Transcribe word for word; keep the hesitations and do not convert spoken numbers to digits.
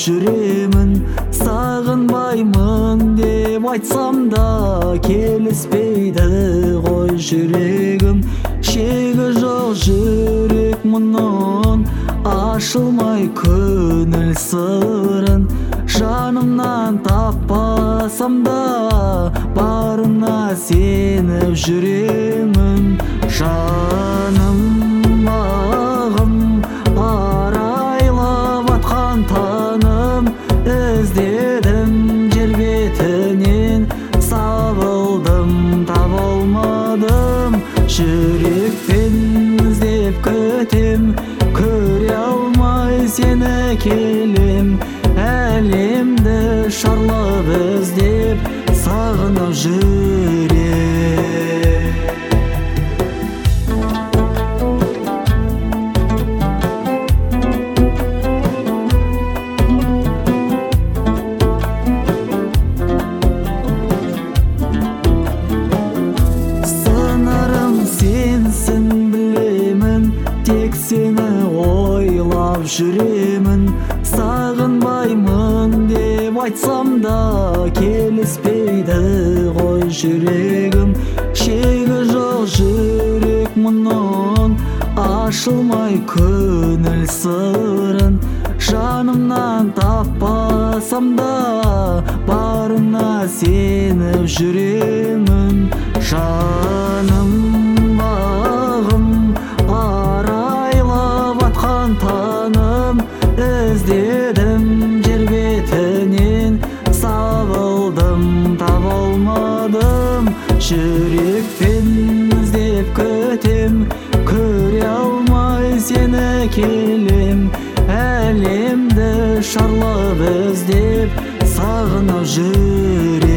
жүремін. Сағынбаймын деп айтсам да келіспейді ғой жүрегім. Шегі жоқ жүрек мұның ашылмай көңіл сырын. Жанымнан таппасам да барына сеніп жүремін. Жаным бағым арайлап атқан таным, іздедім жер бетінен, сабылдым таба алмадым. Жүрекпен іздеп күтем, көре алмай сені келем. Әлемді шарлап іздеп сағынып жүрем. Сыңарым сенсің білемін, тек сені ойлап жүремін. Сағынбаймын деп айтсам да келіспейді ғой жүрегім. Шегі жоқ жүрек мұның ашылмай көңіл сырын. Жанымнан таппасам да барына сеніп жүремін. Жаным бағым арайлап атқан таным, іздедім жер бетінен, сабылдым таба алмадым. Жүрекпен іздеп күтем, көре алмай сені келем. Әлемді шарлап іздеп сағынып жүрем.